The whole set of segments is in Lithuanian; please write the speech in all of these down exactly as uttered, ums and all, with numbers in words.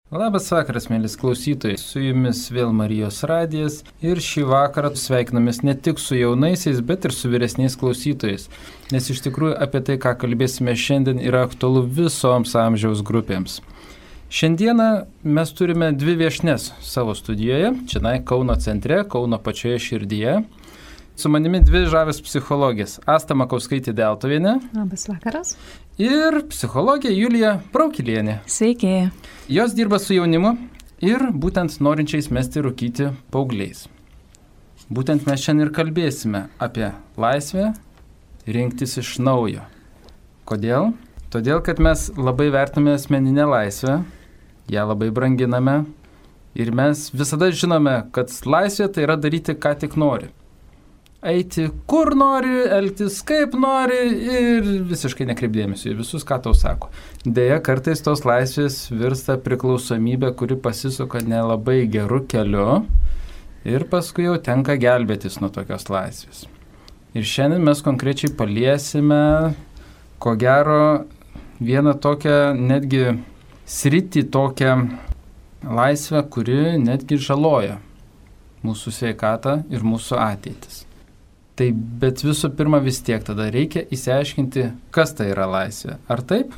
Labas vakaras, mėlis klausytojai, su jumis vėl Marijos radijas ir šį vakarą sveikinamės ne tik su jaunaisiais, bet ir su vyresniais klausytojais, nes iš tikrųjų apie tai, ką kalbėsime šiandien, yra aktualu visoms amžiaus grupėms. Šiandieną mes turime dvi viešnes savo studijoje, čia Kauno centre, Kauno pačioje širdyje. Su manimi dvi žavės psichologės, Asta Makauskaitė-Deltuvienė. Labas vakaras. Ir psichologė Julija Praukilienė. Sveiki. Jos dirba su jaunimu ir būtent norinčiais mesti rūkyti paaugliais. Būtent mes šiandien ir kalbėsime apie laisvę rinktis iš naujo. Kodėl? Todėl, kad mes labai vertiname asmeninę laisvę, ją labai branginame ir mes visada žinome, kad laisvė tai yra daryti, ką tik nori. Eiti kur nori, elgtis kaip nori ir visiškai nekreipdėmėsiu į visus, ką tau sako. Deja, kartais tos laisvės virsta priklausomybė, kuri pasisuka nelabai geru keliu ir paskui jau tenka gelbėtis nuo tokios laisvės. Ir šiandien mes konkrečiai paliesime, ko gero, vieną tokią netgi sritį, tokią laisvę, kuri netgi žaloja mūsų sveikatą ir mūsų ateitis. Tai bet visų pirma vis tiek tada reikia įsiaiškinti, kas tai yra laisvė. Ar taip?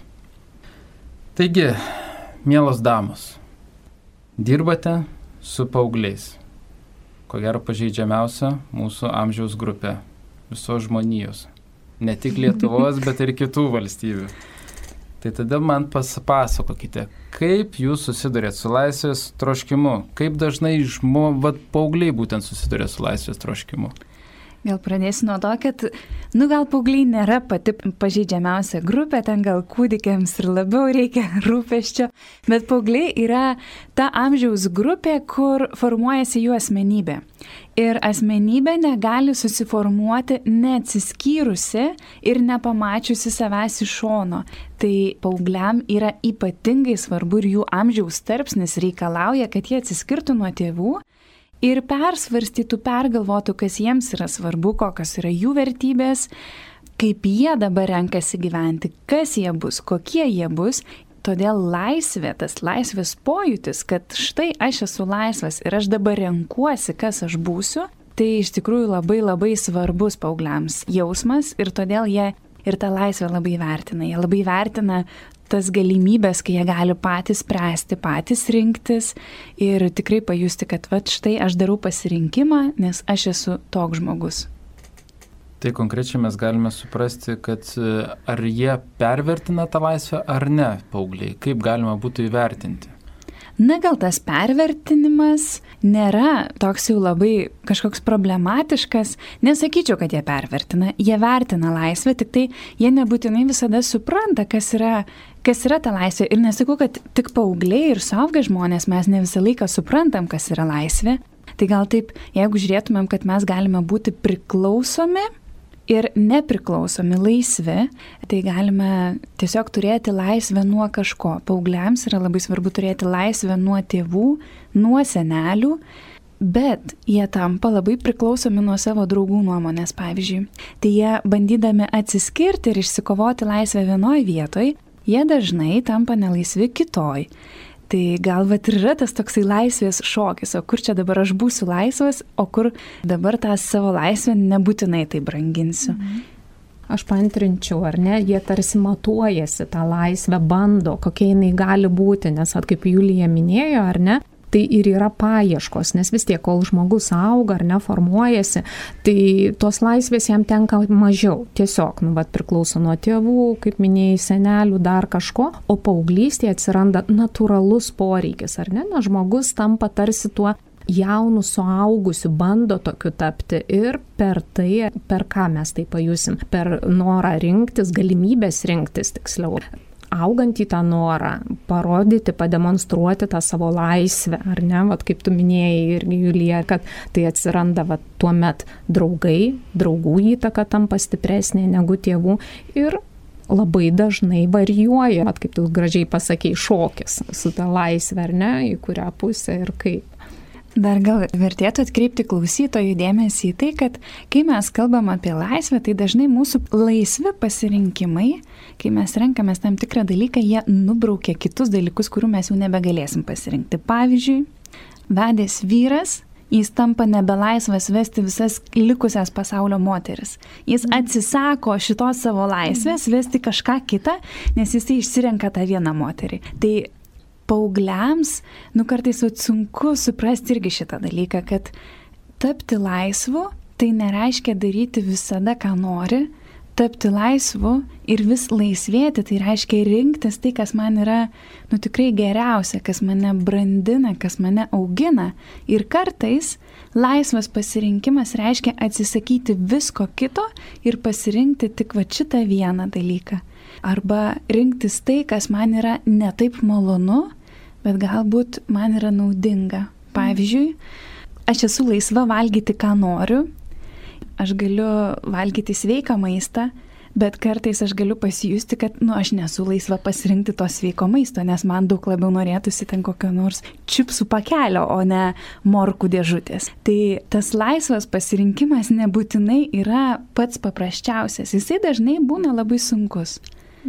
Taigi, mielos damos, dirbate su paaugliais. Ko gero pažeidžiamiausia mūsų amžiaus grupė, visos žmonijos. Ne tik Lietuvos, bet ir kitų valstybių. Tai tada man pasakokite, kaip jūs susidurėt su laisvės troškimu? Kaip dažnai žmo, vat, paaugliai būtent susidurė su laisvės troškimu? Gal pradėsiu nuo to, kad, nu gal paaugliai nėra pati pažeidžiamiausia grupė, ten gal kūdikiams ir labiau reikia rūpesčio, bet paaugliai yra ta amžiaus grupė, kur formuojasi jų asmenybė. Ir asmenybė negali susiformuoti neatsiskyrusi ir nepamačiusi savęs iš šono. Tai paaugliam yra ypatingai svarbu ir jų amžiaus tarpsnis reikalauja, kad jie atsiskirtų nuo tėvų ir persvarstytų, pergalvotų, kas jiems yra svarbu, kokios yra jų vertybės, kaip jie dabar renkasi gyventi, kas jie bus, kokie jie bus. Todėl laisvė, tas laisvės pojūtis, kad štai aš esu laisvas ir aš dabar renkuosi, kas aš būsiu, tai iš tikrųjų labai labai svarbus paaugliams jausmas ir todėl jie ir tą laisvę labai vertina. Jie labai vertina tas galimybės, kai jie gali patys spręsti, patys rinktis ir tikrai pajusti, kad va štai aš darau pasirinkimą, nes aš esu toks žmogus. Tai konkrečiai mes galime suprasti, kad ar jie pervertina tą laisvę ar ne, paaugliai, kaip galima būtų įvertinti? Na gal tas pervertinimas nėra toks jau labai kažkoks problematiškas, nesakyčiau, kad jie pervertina, jie vertina laisvę, tik tai jie nebūtinai visada supranta, kas yra, kas yra ta laisvė. Ir nesakau, kad tik paaugliai ir suaugę žmonės mes ne visą laiką suprantam, kas yra laisvė. Tai gal taip, jeigu žiūrėtumėm, kad mes galime būti priklausomi ir nepriklausomi laisvi, tai galime tiesiog turėti laisvę nuo kažko. Paaugliams yra labai svarbu turėti laisvę nuo tėvų, nuo senelių, bet jie tampa labai priklausomi nuo savo draugų nuomonės, pavyzdžiui. Tai jie bandydami atsiskirti ir išsikovoti laisvę vienoj vietoj, jie dažnai tampa nelaisvi kitoj. Tai gal vat ir yra tas toksai laisvės šokis, o kur čia dabar aš būsiu laisvas, o kur dabar tą savo laisvę nebūtinai tai branginsiu. Mhm. Aš paantrinčiau, ar ne, jie tarsi matuojasi tą laisvę, bando, kokia jinai gali būti, nes at, kaip Julija minėjo, ar ne, tai ir yra paieškos, nes vis tiek, kol žmogus auga ar ne, formuojasi, tai tos laisvės jam tenka mažiau. Tiesiog, nu, vat, priklauso nuo tėvų, kaip minėjai, senelių, dar kažko, o paauglystėje atsiranda natūralus poreikis, ar ne, na, žmogus tampa tarsi tuo jaunų suaugusių, bando tokiu tapti ir per tai, per ką mes tai pajusim, per norą rinktis, galimybės rinktis tiksliau. Augant į tą norą, parodyti, pademonstruoti tą savo laisvę, ar ne, vat, kaip tu minėjai irgi, Julija, kad tai atsiranda vat, tuomet draugai, draugų įtaka tampa stipresnė negu tėvų ir labai dažnai varijuoja, vat, kaip tu gražiai pasakei, šokis su ta laisvė, ar ne, į kurią pusę ir kaip. Dar gal vertėtų atkreipti klausytojų dėmesį į tai, kad kai mes kalbam apie laisvę, tai dažnai mūsų laisvi pasirinkimai, kai mes renkamės tam tikrą dalyką, jie nubraukia kitus dalykus, kurių mes jau nebegalėsim pasirinkti. Pavyzdžiui, vedęs vyras, jis tampa nebelaisvas vesti visas likusias pasaulio moteris. Jis atsisako šitos savo laisvės vesti kažką kitą, nes jisai išsirenka tą vieną moterį. Tai paaugliams, nu kartais sunku suprasti irgi šitą dalyką, kad tapti laisvu, tai nereiškia daryti visada, ką nori. Tapti laisvu ir vis laisvėti, tai reiškia rinktis tai, kas man yra, nu tikrai geriausia, kas mane brandina, kas mane augina. Ir kartais laisvas pasirinkimas reiškia atsisakyti visko kito ir pasirinkti tik va šitą vieną dalyką. Arba rinktis tai, kas man yra ne taip malonu, bet galbūt man yra naudinga. Pavyzdžiui, aš esu laisva valgyti, ką noriu. Aš galiu valgyti sveiką maistą, bet kartais aš galiu pasijusti, kad nu, aš nesu laisva pasirinkti to sveiko maisto, nes man daug labiau norėtųsi ten kokio nors čipsų pakelio, o ne morkų dėžutės. Tai tas laisvas pasirinkimas nebūtinai yra pats paprasčiausias, jisai dažnai būna labai sunkus.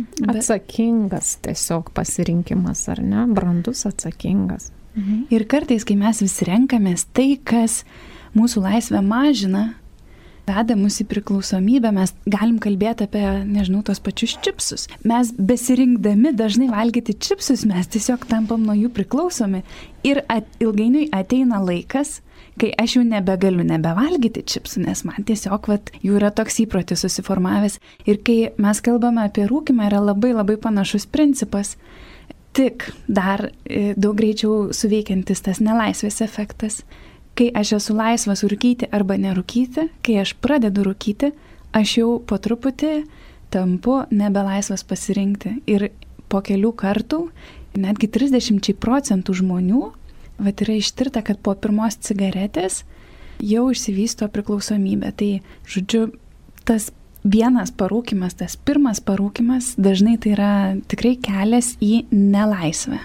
Atsakingas tiesiog pasirinkimas, ar ne? Brandus atsakingas. Mhm. Ir kartais, kai mes visi renkamės tai, kas mūsų laisvę mažina, veda mus į priklausomybę, mes galim kalbėti apie, nežinau, tos pačius čipsus. Mes besirinkdami dažnai valgyti čipsus, mes tiesiog tampam nuo jų priklausomi. Ir at, ilgainiui ateina laikas, kai aš jau nebegaliu nebevalgyti čipsų, nes man tiesiog vat, jų yra toks įprotis susiformavęs. Ir kai mes kalbame apie rūkymą, yra labai labai panašus principas. Tik dar e, daug greičiau suveikiantis tas nelaisvės efektas. Kai aš esu laisvas rūkyti arba nerūkyti, kai aš pradedu rūkyti, aš jau po truputį tampu nebelaisvas pasirinkti. Ir po kelių kartų, netgi trisdešimt procentų žmonių, vat yra ištirta, kad po pirmos cigaretės jau išsivysto priklausomybė. Tai, žodžiu, tas vienas parūkymas, tas pirmas parūkymas, dažnai tai yra tikrai kelias į nelaisvę.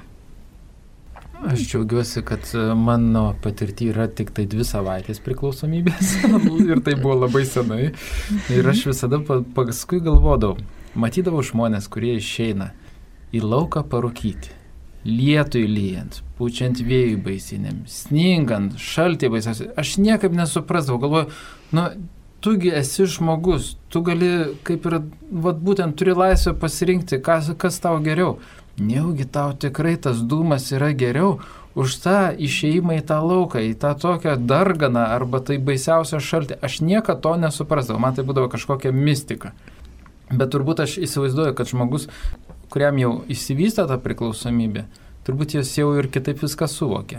Aš džiaugiuosi, kad mano patirty yra tik tai dvi savaitės priklausomybės ir tai buvo labai senai. Ir aš visada paskui galvodavau, matydavau žmonės, kurie išeina į lauką parūkyti. Lietui lyjant, pučiant vėjui baisiniam, sningant, šaltį baisiausiai. Aš niekaip nesuprasdavau, galvoju, nu, tugi esi žmogus, tu gali kaip ir, vat būtent turi laisvę pasirinkti, kas, kas tau geriau. Neugi tau tikrai tas dūmas yra geriau už tą išėjimą į tą lauką, į tą tokią darganą arba tai baisiausią šaltį. Aš niekada to nesuprasdavau, man tai būdavo kažkokia mistika. Bet turbūt aš įsivaizduoju, kad žmogus, kuriam jau išsivysto ta priklausomybė, turbūt jis jau ir kitaip viską suvokia.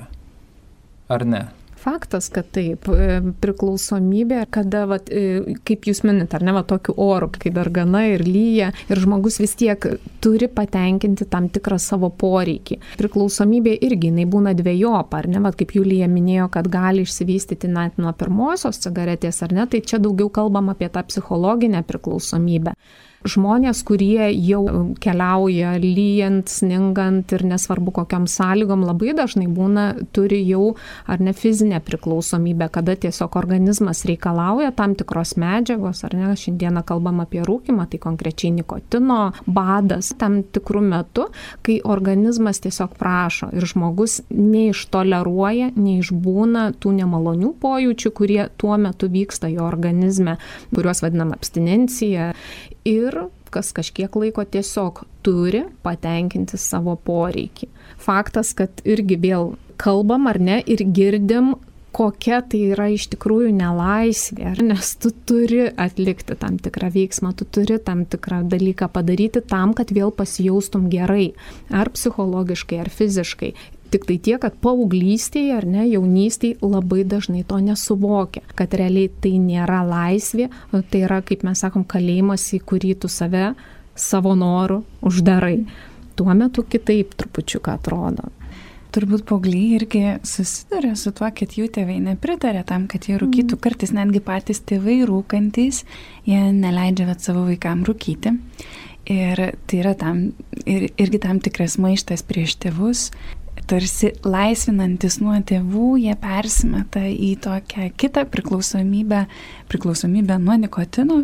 Ar ne? Faktas, kad taip, priklausomybė, kada, vat, kaip jūs minit, ar ne, va, tokiu oru, kai dargana ir lyja, ir žmogus vis tiek turi patenkinti tam tikrą savo poreikį. Priklausomybė irgi, jinai būna dvejopa, ar ne, va, kaip Julija minėjo, kad gali išsivystyti net nuo pirmosios cigaretės, ar ne, tai čia daugiau kalbam apie tą psichologinę priklausomybę. Žmonės, kurie jau keliauja lyjant, sningant ir nesvarbu kokiam sąlygom, labai dažnai būna, turi jau ar ne fizinę priklausomybę, kada tiesiog organizmas reikalauja tam tikros medžiagos, ar ne, šiandieną kalbam apie rūkymą, tai konkrečiai nikotino, badas tam tikrų metų, kai organizmas tiesiog prašo ir žmogus neištoleruoja, neišbūna tų nemalonių pojūčių, kurie tuo metu vyksta jo organizme, kuriuos vadinam abstinencija. Ir kas kažkiek laiko tiesiog turi patenkinti savo poreikį. Faktas, kad irgi vėl kalbam ar ne ir girdim, kokia tai yra iš tikrųjų nelaisvė, nes tu turi atlikti tam tikrą veiksmą, tu turi tam tikrą dalyką padaryti tam, kad vėl pasijaustum gerai, ar psichologiškai, ar fiziškai. Tik tai tiek, kad paauglystėje ar ne, jaunystėje labai dažnai to nesuvokia, kad realiai tai nėra laisvė, tai yra, kaip mes sakom, kalėjimas, į kurį tu save savo norų uždarai. Tuo metu kitaip trupučiuką atrodo. Turbūt paaugliai irgi susiduria su tuo, kad jų tėvai nepritarė tam, kad jie rūkytų. Kartais netgi patys tėvai rūkantys, jie neleidžia vat savo vaikam rūkyti. Ir tai yra tam, ir, irgi tam tikras maištas prieš tėvus. tarsi laisvinantis nuo tėvų, jie persimeta į tokią kitą priklausomybę, priklausomybę nuo nikotino.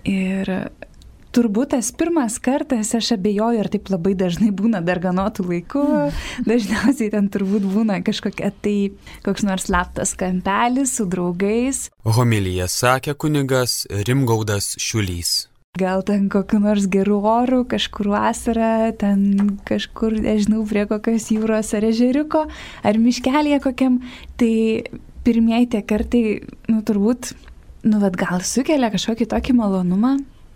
Ir turbūt tas pirmas kartas, aš abejoju, ar taip labai dažnai būna darganotų laikų, dažniausiai ten turbūt būna kažkokia tai koks nors slaptas kampelis su draugais. Homiliją sakė kunigas Rimgaudas Šiulys. Gal ten kokiu nors geru oru, kažkur vasarą, ten kažkur, nežinau, prie kokios jūros ar ežeriuko, ar miškelėje kokiam, tai pirmieji tie kartai, nu turbūt, nu vat gal sukelia kažkokį tokį malonumą.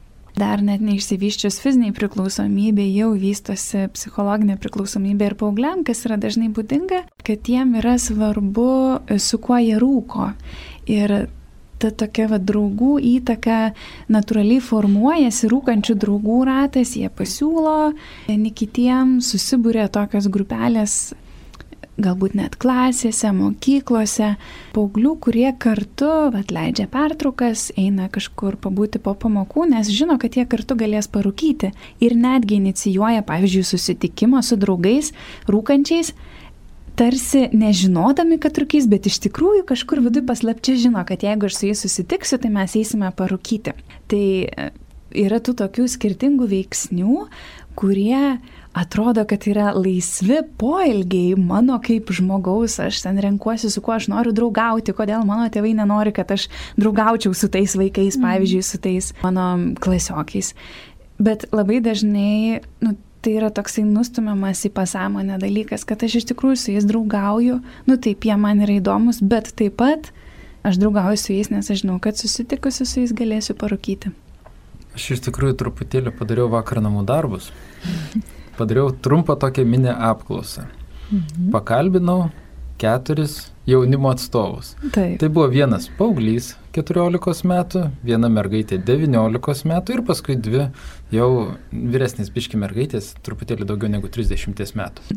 Dar net neišsivyščius fiziniai priklausomybė, jau vystosi psichologinė priklausomybė ir paaugliam, kas yra dažnai būdinga, kad jiem yra svarbu, su kuo jie rūko. Ir ta tokia va, draugų įtaka natūraliai formuojasi, rūkančių draugų ratas, jie pasiūlo, vieni kitiem susibūrė tokios grupelės, galbūt net klasėse, mokyklose, paauglių, kurie kartu atleidžia pertraukas, eina kažkur pabūti po pamokų, nes žino, kad jie kartu galės parūkyti ir netgi inicijuoja, pavyzdžiui, susitikimą su draugais rūkančiais, tarsi nežinodami, kad rūkys, bet iš tikrųjų kažkur viduje paslapčia žino, kad jeigu aš su jais susitiksiu, tai mes eisime parūkyti. Tai yra tų tokių skirtingų veiksnių, kurie atrodo, kad yra laisvi poelgiai mano kaip žmogaus, aš ten renkuosi, su kuo aš noriu draugauti, kodėl mano tėvai nenori, kad aš draugaučiau su tais vaikais, pavyzdžiui, su tais mano klasiokiais. Bet labai dažnai, nu, tai yra toksai nustumiamas į pasąmonę dalykas, kad aš iš tikrųjų su jais draugauju, nu taip, jie man yra įdomus, bet taip pat aš draugauju su jais, nes aš žinau, kad susitikusi su jais galėsiu parūkyti. Aš iš tikrųjų truputėlį padariau vakar namų darbus. Padariau trumpą tokią mini apklausą. Mhm. Pakalbinau keturis jaunimo atstovus. Taip. Tai buvo vienas paauglys keturiolikos metų, viena mergaitė devyniolikos metų ir paskui dvi jau vyresnės biški mergaitės, truputėlį daugiau negu trisdešimties metų.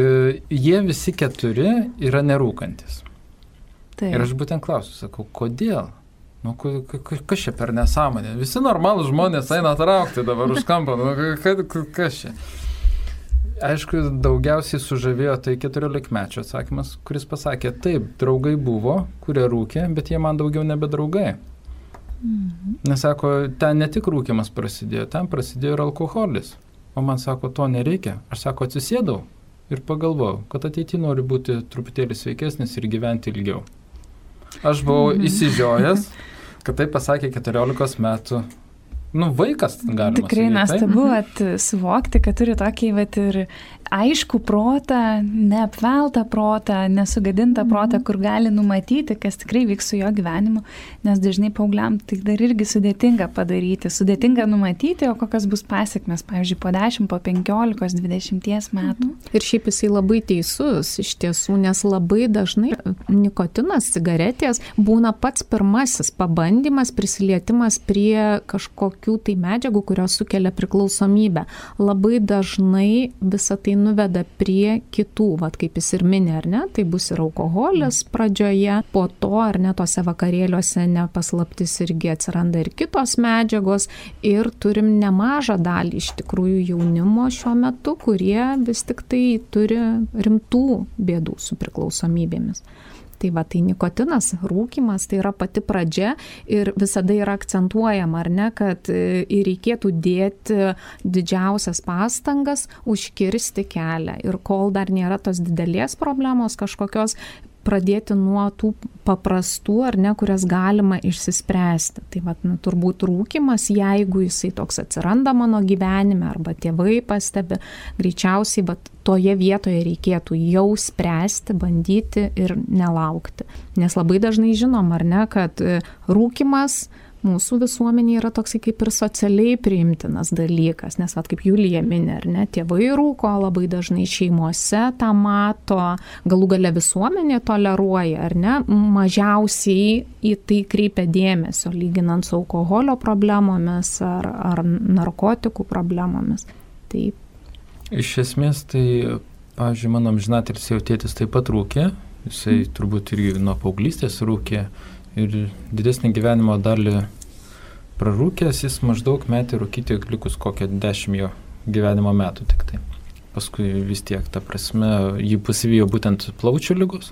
Jie visi keturi yra nerūkantis. Taip. Ir aš būtent klausiu, sakau, kodėl? Nu, kas čia per nesąmonė? Visi normalūs žmonės eina traukti dabar už kampą. Nu, kas čia? Aišku, daugiausiai sužavėjo tai keturiolikmečio atsakymas, kuris pasakė, taip, draugai buvo, kurie rūkė, bet jie man daugiau nebe draugai. Mhm. Nes sako, ten ne tik rūkimas prasidėjo, ten prasidėjo ir alkoholis. O man sako, to nereikia. Aš sako, atsisėdau ir pagalvojau, kad ateityje noriu būti truputėlį sveikesnis ir gyventi ilgiau. Aš buvau mhm. įsižiojęs, kad tai pasakė keturiolikos metų. Nu, vaikas galima. Tikrai nuostabu suvokti, kad turi tokį vat, ir aišku protą, neapveltą protą, nesugadintą mm. protą, kur gali numatyti, kas tikrai vyks su jo gyvenimu, nes dažnai paaugliam tai dar irgi sudėtinga padaryti, sudėtinga numatyti, o kokios bus pasiekmes, pavyzdžiui, po dešimt, po penkiolikos, dvidešimties metų. Mm. Ir šiaip jisai labai teisus iš tiesų, nes labai dažnai nikotinas, cigaretės būna pats pirmasis pabandymas, prisilietimas prie kažkokių tai medžiagų, kurios sukelia priklausomybę. Labai dažnai visą tai nuveda prie kitų, vat kaip jis ir minė, ar ne, tai bus ir alkoholis pradžioje, po to, ar ne, tose vakarėliuose nepaslaptis irgi atsiranda ir kitos medžiagos ir turim nemažą dalį iš tikrųjų jaunimo šiuo metu, kurie vis tik tai turi rimtų bėdų su priklausomybėmis. Tai va, tai nikotinas, rūkymas, tai yra pati pradžia ir visada yra akcentuojama, ar ne, kad ir reikėtų dėti didžiausias pastangas užkirsti kelią. Ir kol dar nėra tos didelės problemos kažkokios, pradėti nuo tų paprastų, ar ne, kurias galima išsispręsti. Tai vat, nu, turbūt rūkymas, jeigu jisai toks atsiranda mano gyvenime, arba tėvai pastebi, greičiausiai vat, toje vietoje reikėtų jau spręsti, bandyti ir nelaukti. Nes labai dažnai žinom, ar ne, kad rūkymas mūsų visuomenė yra toksai kaip ir socialiai priimtinas dalykas, nes vat, kaip Julija minė, ar ne, tėvai rūko, labai dažnai šeimose tą mato, galų gale visuomenė toleruoja, ar ne, mažiausiai į tai kreipia dėmesio, lyginant su alkoholio problemomis ar, ar narkotikų problemomis. Taip. Iš esmės, tai, pavyzdžiui, mano amžinatilsį jau tėtis taip pat rūkė, jisai mm. turbūt irgi nuo paauglystės rūkė. Ir didesnį gyvenimo dalį prarūkęs, jis maždaug metė rūkyti likus kokią dešimt jo gyvenimo metų tik tai. paskui vis tiek, ta prasme, jį pasivijo būtent plaučių ligos.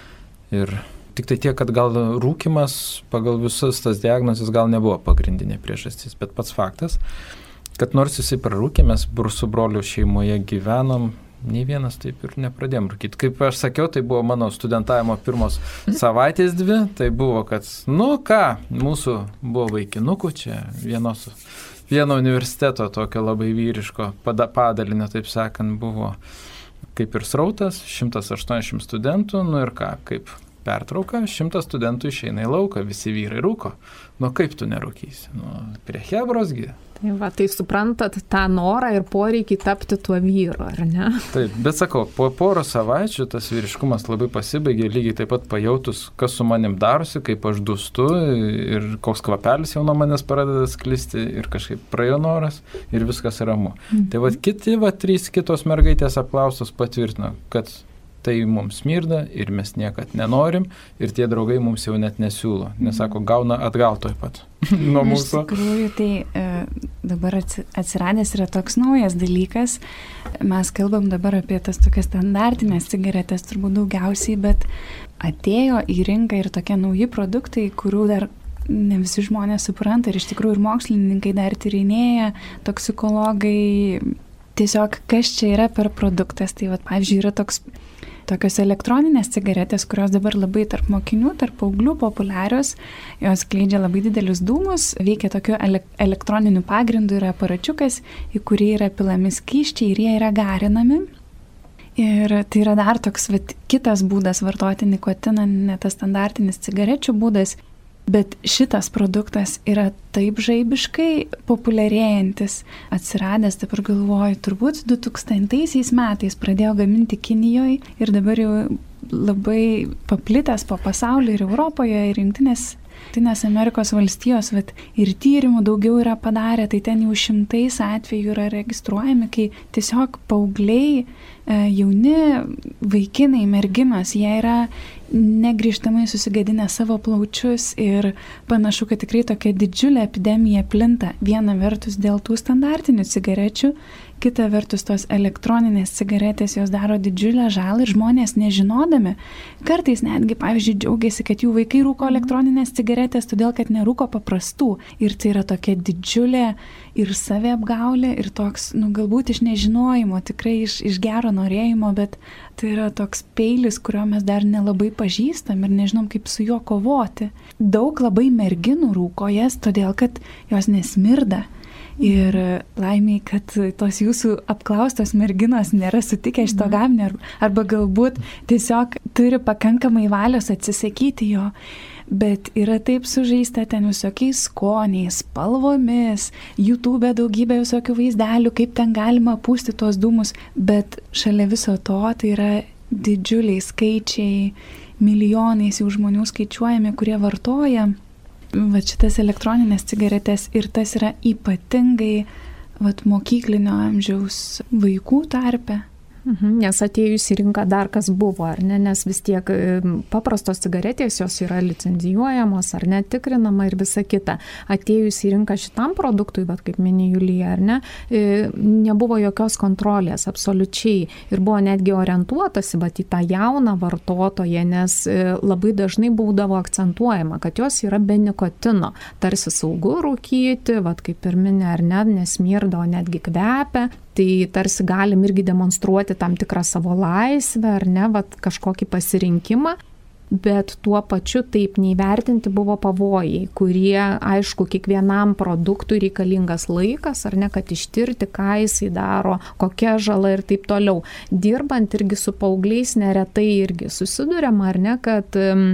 Ir tik tai tiek, kad gal rūkimas pagal visas tas diagnozes gal nebuvo pagrindinė priežastis, bet pats faktas, kad nors jisai prarūkė, mes su broliu šeimoje gyvenom, nei vienas taip ir nepradėjom rūkyti. Kaip aš sakiau, tai buvo mano studentavimo pirmos savaitės dvi, tai buvo, kad, nu ką, mūsų buvo vaikinukų čia, vienos, vieno universiteto tokio labai vyriško padalinio, taip sakant, buvo kaip ir srautas, šimtas aštuoniasdešimt studentų, nu ir ką, kaip pertrauka, šimtas studentų išeina į lauką, visi vyrai rūko. Nu kaip tu nerūkysi? Nu, prie Hebrosgi. Tai va, tai suprantat tą norą ir poreikį tapti tuo vyru, ar ne? Taip, bet sakau, po poro savaičių tas vyriškumas labai pasibaigė, lygiai taip pat pajautus, kas su manim darosi, kaip aš dūstu ir koks kvapelis jau nuo manęs pradeda sklisti ir kažkaip praėjo noras ir viskas ramu. Mhm. Tai va, kiti, va, trys kitos mergaitės apklaustos patvirtino, kad tai mums smirda ir mes niekad nenorim ir tie draugai mums jau net nesiūlo, nes sako, gauna atgal toj pat nuo mūsų. Iš tikrųjų, tai e, dabar atsiradęs yra toks naujas dalykas, mes kalbam dabar apie tas tokias standartinės cigaretės turbūt daugiausiai, bet atėjo į rinką ir tokie nauji produktai, kurių dar ne visi žmonės supranta ir iš tikrųjų ir mokslininkai dar tyrinėja, toksikologai, tiesiog kas čia yra per produktas. Tai vat, pavyzdžiui, yra toks tokios elektroninės cigaretės, kurios dabar labai tarp mokinių, tarp paauglių populiarios, jos skleidžia labai didelius dūmus, veikia tokiu ele- elektroniniu pagrindu, yra aparačiukas, į kurį yra pilami skysčiai ir jie yra garinami. Ir tai yra dar toks vat, kitas būdas vartoti nikotiną, ne tas standartinis cigarečių būdas, bet šitas produktas yra taip žaibiškai populiarėjantis, atsiradęs, dabar galvoju, turbūt du tūkstantaisiais metais pradėjo gaminti Kinijoje ir dabar jau labai paplitęs po pasaulį ir Europoje ir Jungtinės Jungtinės Amerikos valstijos, vat, ir tyrimų daugiau yra padarę, tai ten jau šimtais atvejų yra registruojami, kai tiesiog paaugliai, jauni vaikinai, merginos, jie yra negrįžtamai susigadinę savo plaučius ir panašu, kad tikrai tokia didžiulė epidemija plinta. Viena vertus dėl tų standartinių cigarečių, kita vertus tos elektroninės cigaretės, jos daro didžiulę žalą ir žmonės nežinodami, kartais netgi, pavyzdžiui, džiaugiasi, kad jų vaikai rūko elektroninės cigaretės, todėl kad nerūko paprastų. Ir tai yra tokia didžiulė ir saviapgaulė, ir toks, nu, galbūt iš nežinojimo, tikrai iš, iš gero norėjimo, bet tai yra toks peilis, kurio mes dar nelabai pažįstam ir nežinom, kaip su juo kovoti. Daug labai merginų rūko jas, todėl kad jos nesmirda. Ir laimiai, kad tos jūsų apklaustos merginos nėra sutikę šito gaminio, arba galbūt tiesiog turi pakankamai valios atsisakyti jo. Bet yra taip sužaista ten visokiais skoniais, spalvomis, YouTube daugybė visokių vaizdelių, kaip ten galima pūsti tuos dūmus, bet šalia viso to tai yra didžiuliai skaičiai, milijonais jau žmonių skaičiuojami, kurie vartoja va šitas elektroninės cigaretės ir tas yra ypatingai vat, mokyklinio amžiaus vaikų tarpe. Mhm, nes atėjus į rinką dar kas buvo, ar ne, nes vis tiek paprastos cigaretės jos yra licenzijuojamos, ar ne, tikrinama ir visa kita. Atėjus į rinką šitam produktui, bet kaip mini Julija, ar ne, nebuvo jokios kontrolės, absoliučiai. Ir buvo netgi orientuotasi, bet į tą jauną vartotoją, nes labai dažnai būdavo akcentuojama, kad jos yra be nikotino. Tarsi saugu rūkyti, vat kaip ir mini, ar ne, nesmirda, o netgi kvepia. Tai tarsi galim irgi demonstruoti tam tikrą savo laisvę, ar ne, vat kažkokį pasirinkimą, bet tuo pačiu taip neįvertinti buvo pavojai, kurie, aišku, kiekvienam produktui reikalingas laikas, ar ne, kad ištirti, ką jisai daro, kokia žala ir taip toliau. Dirbant irgi su paaugliais neretai irgi susiduriama, ar ne, kad um,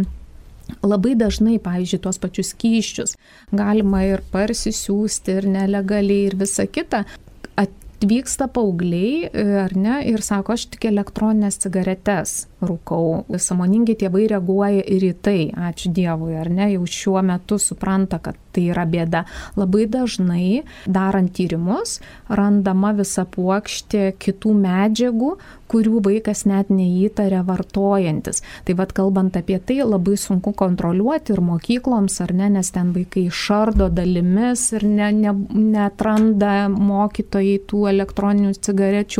labai dažnai, pavyzdžiui, tuos pačius skysčius galima ir parsisiųsti, ir nelegaliai, ir visa kita. Atvyksta paaugliai, ar ne, ir sako, aš tik elektroninės cigaretes rūkau. Sąmoningi tėvai reaguoja ir į tai, ačiū Dievui, ar ne, jau šiuo metu supranta, kad tai yra bėda. Labai dažnai, darant tyrimus, randama visa puokštė kitų medžiagų, kurių vaikas net neįtarė vartojantis. Tai vad kalbant apie tai, labai sunku kontroliuoti ir mokykloms, ar ne, nes ten vaikai šardo dalimis ir ne, ne, netranda mokytojai tų elektroninių cigarečių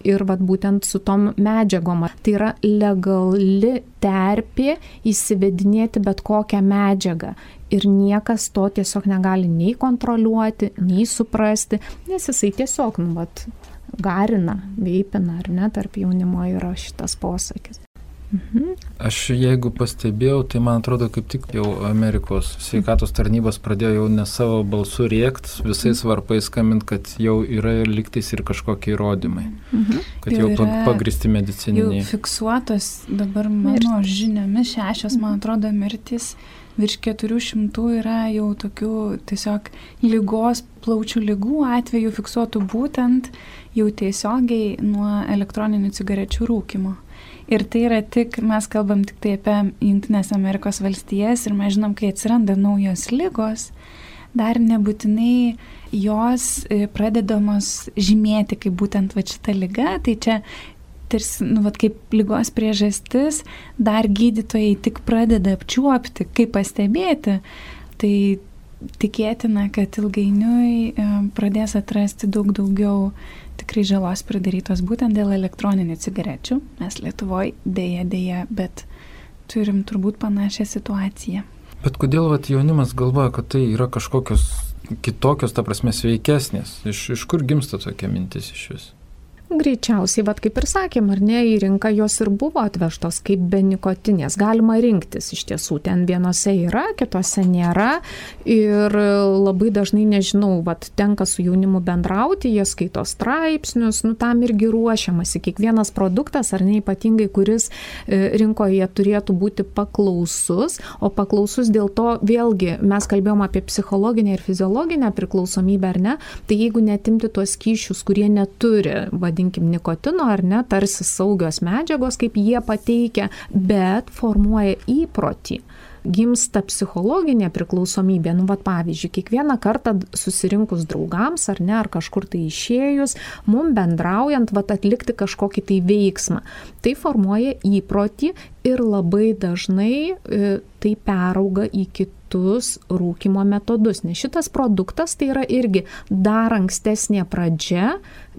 ir vat būtent su tom medžiagom. Tai yra legali terpė įsivedinėti bet kokią medžiagą. Ir niekas to tiesiog negali nei kontroliuoti, nei suprasti, nes jisai tiesiog, nu, vat, garina, veipina, ar ne, tarp jaunimo yra šitas posakis. Mhm. Aš jeigu pastebėjau, tai man atrodo, kaip tik jau Amerikos sveikatos tarnybos pradėjo jau ne savo balsu rėkt, visais varpais skambint, kad jau yra liktais ir kažkokie įrodymai, mhm. kad jau, jau pagristi medicininiai. Jau fiksuotos dabar mano žiniomis šešios, man atrodo, mirtis. Virš keturių šimtų yra jau tokių tiesiog lygos, plaučių lygų atvejų fiksuotų būtent jau tiesiogiai nuo elektroninių cigarečių rūkymo. Ir tai yra tik, mes kalbam tik tai apie Jungtinės Amerikos valstijas ir mes žinom, kai atsiranda naujos lygos, dar nebūtinai jos pradedamos žymėti kaip būtent va šita liga, tai čia tarsi, nu, vat, kaip lygos priežastis, dar gydytojai tik pradeda apčiuopti, kaip pastebėti, tai tikėtina, kad ilgainiui pradės atrasti daug daugiau tikrai žalos pridarytos būtent dėl elektroninių cigarečių. Mes Lietuvoje dėja, dėja, bet turim turbūt panašią situaciją. Bet kodėl vat, jaunimas galvoja, kad tai yra kažkokios kitokios, ta prasme, sveikesnės? Iš, iš kur gimsta tokia mintis iš vis? Greičiausiai, vat kaip ir sakėm, ar ne, į rinką jos ir buvo atvežtos kaip be nikotinės. Galima rinktis iš tiesų, ten vienose yra, kitose nėra ir labai dažnai, nežinau, vat tenka su jaunimu bendrauti, jie skaito straipsnius, nu tam irgi ruošiamasi. Kiekvienas produktas, ar ne, ypatingai, kuris rinkoje turėtų būti paklausus, o paklausus dėl to, vėlgi, mes kalbėjom apie psichologinę ir fiziologinę priklausomybę, ar ne, tai jeigu netimti tuos skysčius, kurie neturi, vadinkim, nikotino, ar ne, tarsi saugios medžiagos, kaip jie pateikia, bet formuoja įprotį. Gimsta psichologinė priklausomybė, nu, vat pavyzdžiui, kiekvieną kartą susirinkus draugams, ar ne, ar kažkur tai išėjus, mum bendraujant, vat atlikti kažkokį tai veiksmą. Tai formuoja įprotį ir labai dažnai e, tai perauga į kitus rūkymo metodus, nes šitas produktas tai yra irgi dar ankstesnė pradžia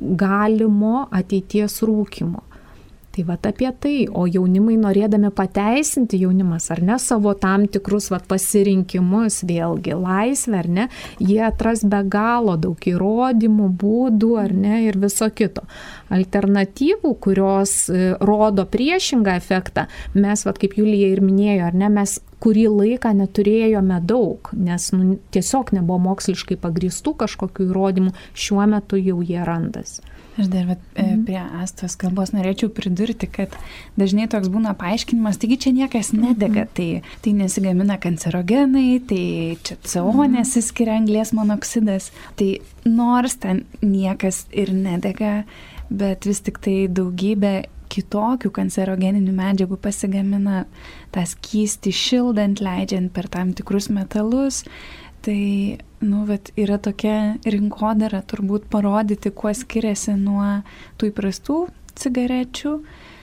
galimo ateities rūkymo. Tai vat apie tai, o jaunimai norėdami pateisinti jaunimas, ar ne, savo tam tikrus vat pasirinkimus, vėlgi laisvę, ar ne, jie atras be galo daug įrodymų, būdų, ar ne, ir viso kito. Alternatyvų, kurios rodo priešingą efektą, mes, vat kaip Julija ir minėjo, ar ne, mes kurį laiką neturėjome daug, nes nu, tiesiog nebuvo moksliškai pagrįstų kažkokių įrodymų, šiuo metu jau jie randasi. Aš dar vat, mm. prie Astos kalbos norėčiau pridurti, kad dažnai toks būna paaiškinimas, taigi čia niekas nedega, tai, tai nesigamina kancerogenai, tai čia C O nesiskiria anglies monoksidas, tai nors ten niekas ir nedega, bet vis tik tai daugybė kitokių kancerogeninių medžiagų pasigamina tą skystį šildant, leidžiant per tam tikrus metalus. Tai, nu, vat, yra tokia rinkodara turbūt parodyti, kuo skiriasi nuo tų įprastų cigarečių,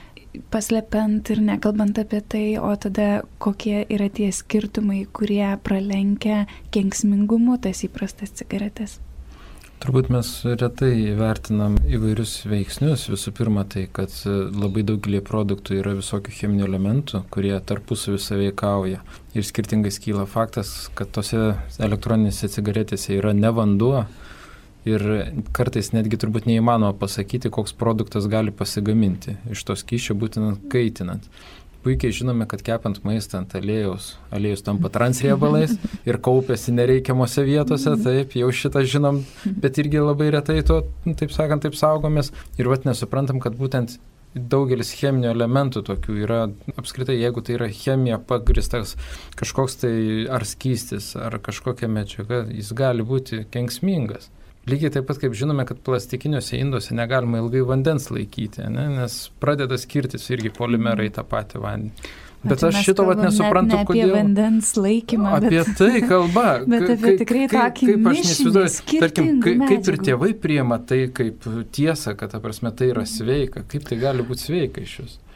paslepiant ir nekalbant apie tai, o tada kokie yra tie skirtumai, kurie pralenkia kenksmingumu tas įprastas cigaretės. Turbūt mes retai vertinam įvairius veiksnius. Visų pirma, tai, kad labai daugelį produktų yra visokių cheminių elementų, kurie tarpusavy sąveikauja. Ir skirtingai skyla faktas, kad tose elektroninėse cigaretėse yra ne vanduo ir kartais netgi turbūt neįmanoma pasakyti, koks produktas gali pasigaminti iš to skysčio, būtent kaitinant. Puikiai žinome, kad kepant maistą ant aliejaus, aliejus tampa transriebalais ir kaupiasi nereikiamose vietose, taip, jau šitą žinom, bet irgi labai retai to, taip sakant, taip saugomės ir vat nesuprantam, kad būtent daugelis cheminių elementų tokių yra, apskritai, jeigu tai yra chemija pagristas kažkoks tai ar skystis, ar kažkokia medžiaga, jis gali būti kenksmingas. Lygiai taip pat, kaip žinome, kad plastikiniuose induose negalima ilgai vandens laikyti, ne? Nes pradeda skirtis irgi polimerai tą patį vandenį. Bet aš šito vat nesuprantu, ne, ne kodėl. Apie vandens laikymą. Apie bet, tai kalba. Bet apie tikrai tokį mišinį, tarkim, kaip, kaip ir medžiagų. tėvai priima tai kaip tiesą, kad, ta prasme, tai yra sveika. Kaip tai gali būti sveika iš jūsų?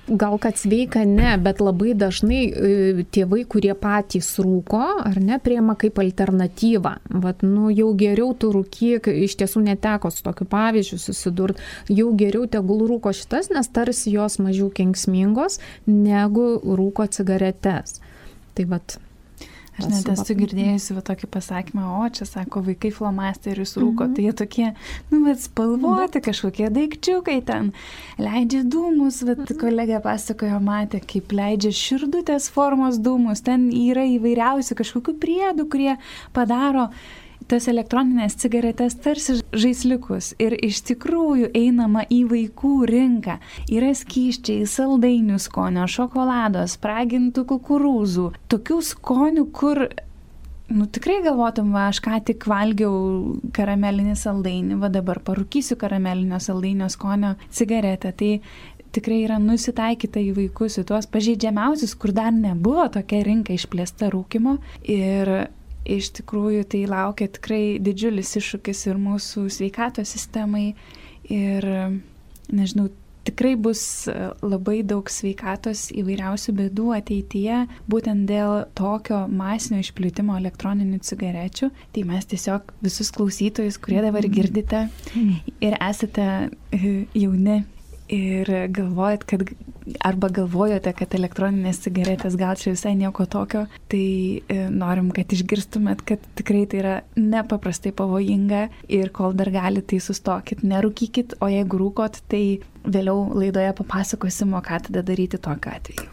Gal kad sveika ne, bet labai dažnai tėvai, kurie patys rūko, ar ne, priima kaip alternatyvą. Vat, nu, jau geriau tu rūkyk, iš tiesų neteko su tokiu pavyzdžiu susidurti, jau geriau tegul rūko šitas, nes tarsi jos mažiau kenksmingos, negu rūko cigaretes. Tai vat. Aš net esu girdėjusi va tokį pasakymą, o čia sako, vaikai flomasterius rūko, mm-hmm. tai jie tokie, nu, bet spalvoti kažkokie daikčiukai ten, leidžia dūmus, bet mm-hmm. kolegė pasakojo, matė, kaip leidžia širdutės formos dūmus, ten yra įvairiausių kažkokių priedų, kurie padaro tas elektroninės cigaretės tarsi žaisliukus ir iš tikrųjų einama į vaikų rinką. Yra skysčiai, saldainių skonio, šokolado, spragintų kukurūzų, tokių skonių, kur, nu tikrai galvotum, va, aš ką tik valgiau karamelinį saldainį, va dabar parūkysiu karamelinio saldainio skonio cigaretę. Tai tikrai yra nusitaikyta į vaikus, į tuos pažeidžiamiausius, kur dar nebuvo tokia rinka išplėsta rūkymo. Ir iš tikrųjų tai laukia tikrai didžiulis iššūkis ir mūsų sveikatos sistemai ir, nežinau, tikrai bus labai daug sveikatos įvairiausių bėdų ateityje, būtent dėl tokio masinio išplitimo elektroninių cigarečių. Tai mes tiesiog visus klausytojus, kurie dabar girdite ir esate jauni ir galvojat, kad arba galvojote, kad elektroninės cigaretės gal čia visai nieko tokio, tai e, norim, kad išgirstumėt, kad tikrai tai yra nepaprastai pavojinga ir kol dar galite, tai sustokit, nerūkykit, o jeigu rūkot, tai vėliau laidoje papasakosim, o ką tada daryti tokiu atveju.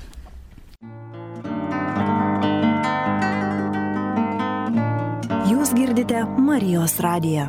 Jūs girdite Marijos radiją.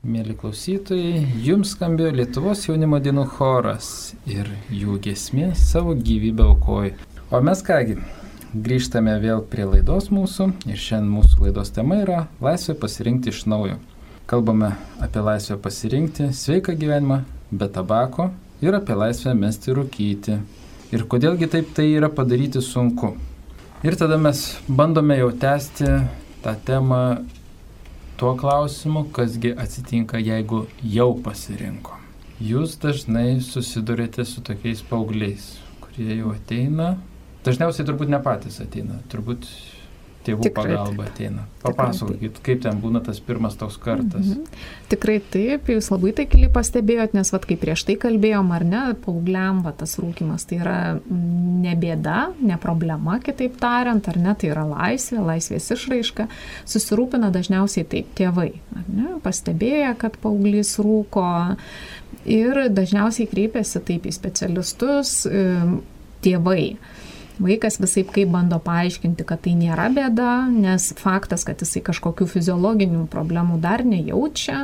Mėly klausytojai, jums skambėjo Lietuvos jaunimo dienų choras ir jų giesmė Savo gyvybę aukoji. O mes kągi, grįžtame vėl prie laidos mūsų ir šiandien mūsų laidos tema yra laisvė pasirinkti iš naujo. Kalbame apie laisvę pasirinkti sveiką gyvenimą be tabako ir apie laisvę mesti rūkyti. Ir kodėlgi taip tai yra padaryti sunku. Ir tada mes bandome jau tęsti tą temą tuo klausimu, kasgi atsitinka, jeigu jau pasirinko. Jūs dažnai susidurite su tokiais paaugliais, kurie jau ateina. Dažniausiai turbūt ne patys ateina, turbūt tėvų Tikrai pagalba ateina. Papasakokit, kaip ten būna tas pirmas toks kartas. Mhm. Tikrai taip, jūs labai taikliai pastebėjot, nes vat, kaip prieš tai kalbėjom, ar ne, paaugliam va, tas rūkymas tai yra ne bėda, ne problema, kitaip tariant, ar ne, tai yra laisvė, laisvės išraiška. Susirūpina dažniausiai taip tėvai, ar ne, pastebėję, kad paauglys rūko ir dažniausiai kreipiasi taip į specialistus tėvai. Vaikas visaip kaip bando paaiškinti, kad tai nėra bėda, nes faktas, kad jisai kažkokių fiziologinių problemų dar nejaučia,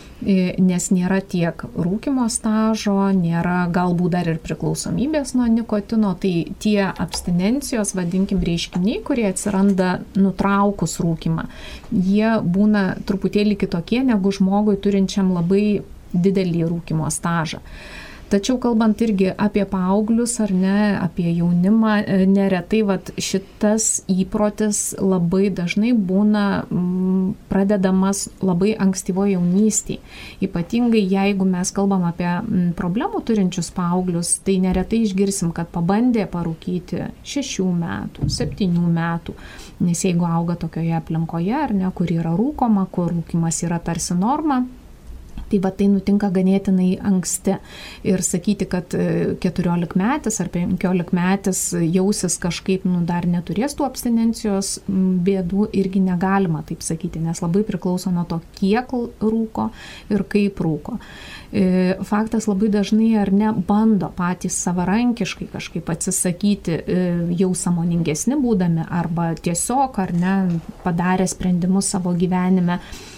nes nėra tiek rūkymo stažo, nėra galbūt dar ir priklausomybės nuo nikotino, tai tie abstinencijos, vadinkim, reiškiniai, kurie atsiranda nutraukus rūkymą, jie būna truputėlį kitokie negu žmogui turinčiam labai didelį rūkymo stažą. Tačiau kalbant irgi apie paauglius ar ne, apie jaunimą, neretai vat, šitas įprotis labai dažnai būna m, pradedamas labai ankstyvoje jaunystėje. Ypatingai jeigu mes kalbam apie m, problemų turinčius paauglius, tai neretai išgirsim, kad pabandė parūkyti šešių metų, septynių metų. Nes jeigu auga tokioje aplinkoje, ar ne, kur yra rūkoma, kur rūkymas yra tarsi norma, tai va tai nutinka ganėtinai anksti ir sakyti, kad keturiolikmetis ar penkiolikmetis jausis kažkaip, nu, dar neturės tų abstinencijos bėdų, irgi negalima taip sakyti, nes labai priklauso nuo to, kiek rūko ir kaip rūko. Faktas labai dažnai ar ne bando patys savarankiškai kažkaip atsisakyti jau sąmoningesni būdami arba tiesiog ar ne padarę sprendimus savo gyvenime,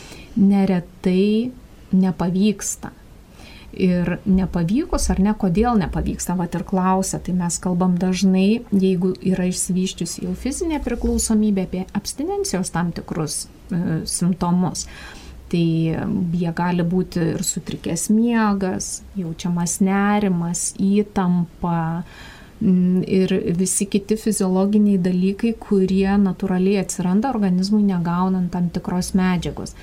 neretai nepavyksta. Ir nepavykus ar ne, kodėl nepavyksta, vat ir klausia, tai mes kalbam dažnai, jeigu yra išsivyščiusi jau fizinė priklausomybė, apie abstinencijos tam tikrus e, simptomus. Tai jie gali būti ir sutrikęs miegas, jaučiamas nerimas, įtampa ir visi kiti fiziologiniai dalykai, kurie natūraliai atsiranda organizmui negaunant tam tikros medžiagos.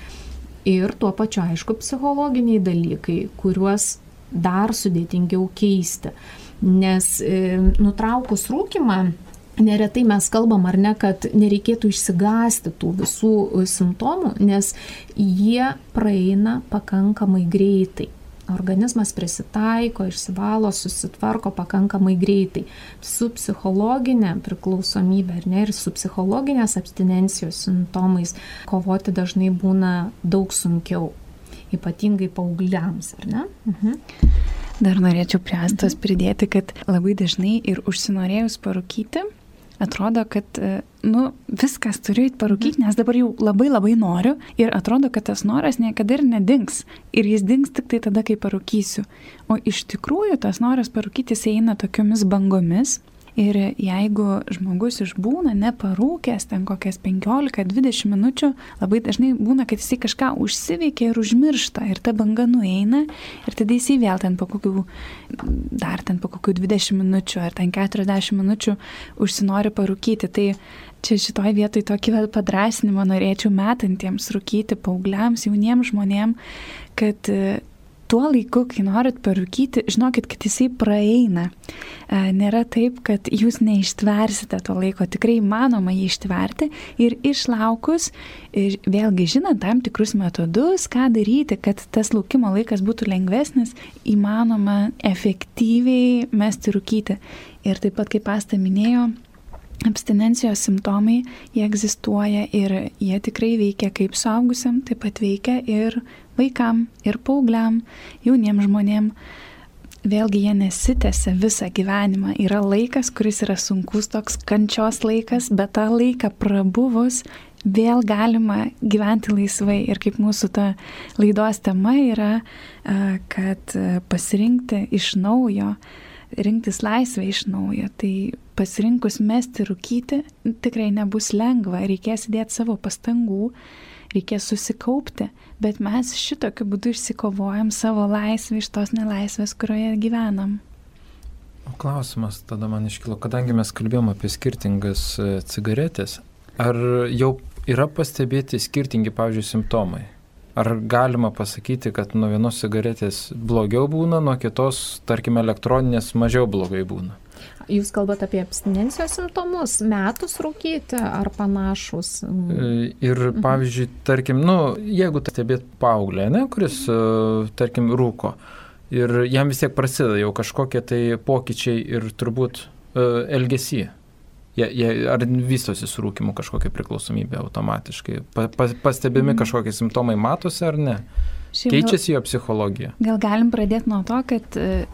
Ir tuo pačiu, aišku, psichologiniai dalykai, kuriuos dar sudėtingiau keisti. Nes e, nutraukus rūkymą, neretai mes kalbam, ar ne, kad nereikėtų išsigąsti tų visų simptomų, nes jie praeina pakankamai greitai. Organizmas prisitaiko, išsivalo, susitvarko pakankamai greitai. Su psichologinė priklausomybė, ar ne, ir su psichologinės abstinencijos simptomais kovoti dažnai būna daug sunkiau, ypatingai paaugliams, ar ne? Mhm. Dar norėčiau prie Astos pridėti, kad labai dažnai ir užsinorėjus parūkyti, atrodo, kad, nu, viskas turiu eit parūkyti, nes dabar jau labai labai noriu ir atrodo, kad tas noras niekada ir nedings. Ir jis dings tik tai tada, kai parūkysiu. O iš tikrųjų tas noras parūkyti jis eina tokiomis bangomis. Ir jeigu žmogus išbūna neparūkęs ten kokias penkiolika dvidešimt minučių, labai dažnai būna, kad jisai kažką užsiveikia ir užmiršta ir ta banga nueina ir tada jisai vėl ten po kokių, dar ten po kokių dvidešimt minučių ar ten keturiasdešimt minučių užsinori parūkyti. Tai čia šitoj vietoj tokį padrasinimą norėčiau metantiems rūkyti paaugliams, jauniems žmonėm, kad tuo laiku, kai norit parūkyti, žinokit, kad jisai praeina. Nėra taip, kad jūs neištversite to laiko. Tikrai įmanoma jį ištverti ir išlaukus, vėlgi žinant tam tikrus metodus, ką daryti, kad tas laukimo laikas būtų lengvesnis, įmanoma efektyviai mesti rūkyti. Ir taip pat, kaip Asta minėjo, abstinencijos simptomai, jie egzistuoja ir jie tikrai veikia kaip suaugusiam, taip pat veikia ir vaikam, ir paaugliam, jauniem žmonėm. Vėlgi jie nesitęsia visą gyvenimą. Yra laikas, kuris yra sunkus, toks kančios laikas, bet tą laiką prabuvus vėl galima gyventi laisvai. Ir kaip mūsų ta laidos tema yra, kad pasirinkti iš naujo, rinktis laisvę iš naujo. Tai pasirinkus mesti rūkyti tikrai nebus lengva, reikės įdėti savo pastangų, reikės susikaupti, bet mes šitokiu būdu išsikovojam savo laisvę iš tos nelaisvės, kurioje gyvenam. O klausimas tada man iškilo, kadangi mes kalbėjom apie skirtingas cigaretės, ar jau yra pastebėti skirtingi, pavyzdžiui, simptomai? Ar galima pasakyti, kad nuo vienos cigaretės blogiau būna, nuo kitos, tarkime, elektroninės mažiau blogai būna? Jūs kalbate apie abstinencijos simptomus, metus rūkyti ar panašus? Ir, pavyzdžiui, tarkim, nu, jeigu stebėt paauglę, ne, kuris, tarkim, rūko, ir jam vis tiek prasideda jau kažkokie tai pokyčiai ir turbūt elgesy. Ja, ja, ar vystosi su rūkimu kažkokia priklausomybė automatiškai? Pa, pa, pastebimi kažkokie simptomai matosi ar ne? Šiaip keičiasi jo psichologija? Gal galim pradėti nuo to, kad